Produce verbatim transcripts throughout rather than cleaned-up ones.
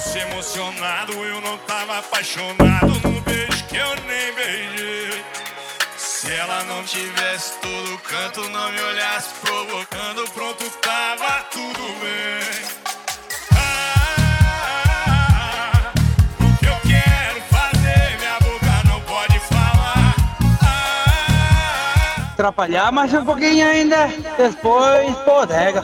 fosse emocionado, eu não tava apaixonado no beijo que eu nem beijei. Se ela não tivesse todo canto, não me olhasse provocando, pronto, tava tudo bem. Ah, o que eu quero fazer, minha boca não pode falar. Ah, Atrapalhar mais um pouquinho ainda, depois bodega.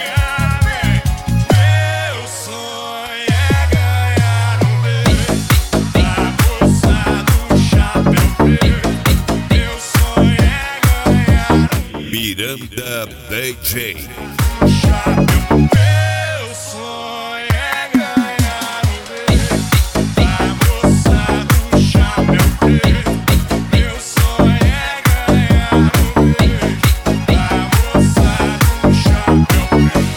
meu sonho é ganhar um beijo da moça do chapéu preto. Meu sonho é ganhar um Miranda D J. chapéu. Meu sonho é ganhar um beijo da moça do chapéu preto. Meu sonho é ganhar um beijo da moça do chapéu preto.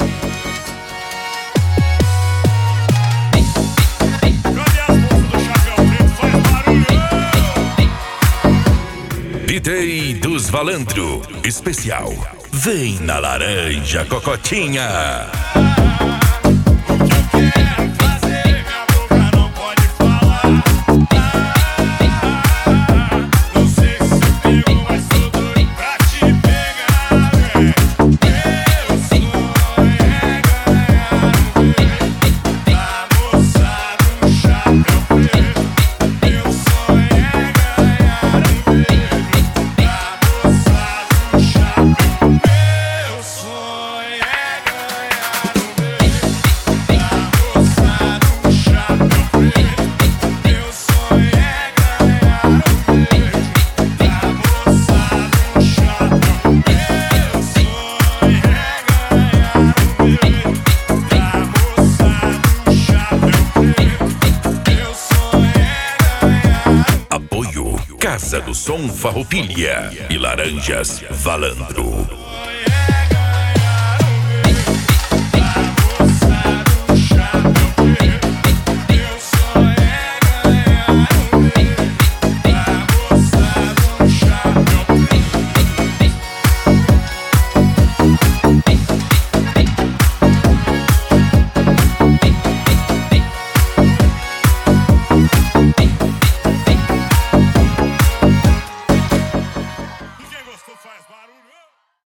Cadê as moças do chapéu preto? Faz barulho! D J dos Valandro. Especial. Vem na Laranja Cocotinha. Quero fazer, minha boca não pode falar. Não sei se você pegou, mas tô doido pra te pegar, véi. Meu sonho é ganhar um beijo da moça do chapéu preto. Meu sonho é ganhar um beijo da moça do chapéu. Meu sonho é ganhar um beijo da moça do chapéu preto. Meu sonho é ganhar um beijo da moça do chapéu. Meu sonho é ganhar um beijo da moça do chapéu preto. Meu sonho é ganhar. Apoio Casa do Som Farroupilha e Laranjas Valandro. Sonho é